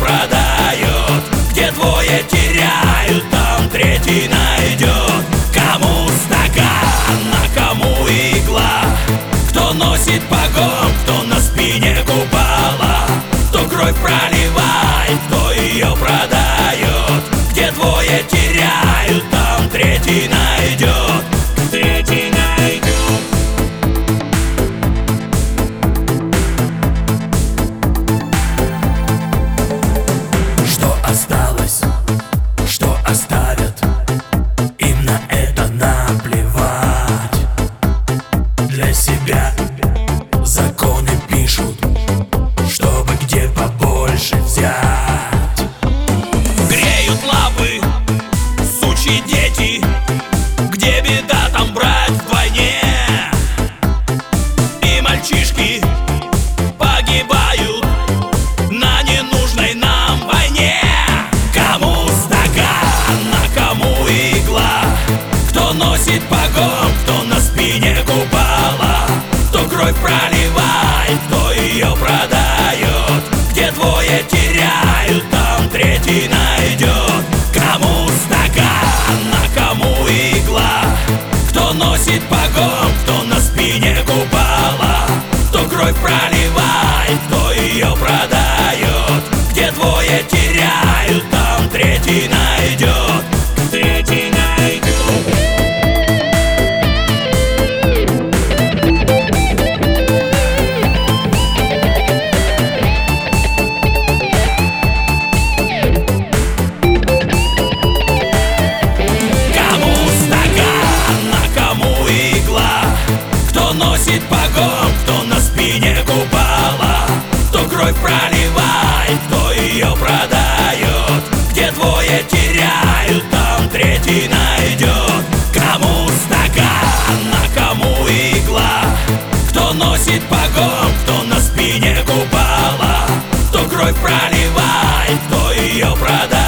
продает. Где двое теряют, там третий найдет. Кому стакан, а кому игла, кто носит погон, кто на спине купала, кто кровь проливает, кто ее продает. Где двое теряют, там третий найдет. Третий найдет. Что осталось, что оставят, им на это наплевать. Для себя законы пишут, чтобы где побольше взять. Греют лапы сучьи дети, где беда, там брать вдвойне. И мальчишки погибают на ненужной нам войне. Кому стакан, а кому игла, кто носит погон, кто на спине купала, кто кровь проливает, кто ее продает. Где двое теряют, там третий найдет. Кому стакан, а кому игла, кто носит погон, кто на спине купала, кто кровь проливает, кто ее продает. Где двое теряют, там третий найдет. Третий найдет. Носит погон, кто на спине купала, кто кровь проливает, кто ее продает. Где двое теряют, там третий найдет. Кому стакан, а кому игла, кто носит погон, кто на спине купала, кто кровь проливает, кто ее продает.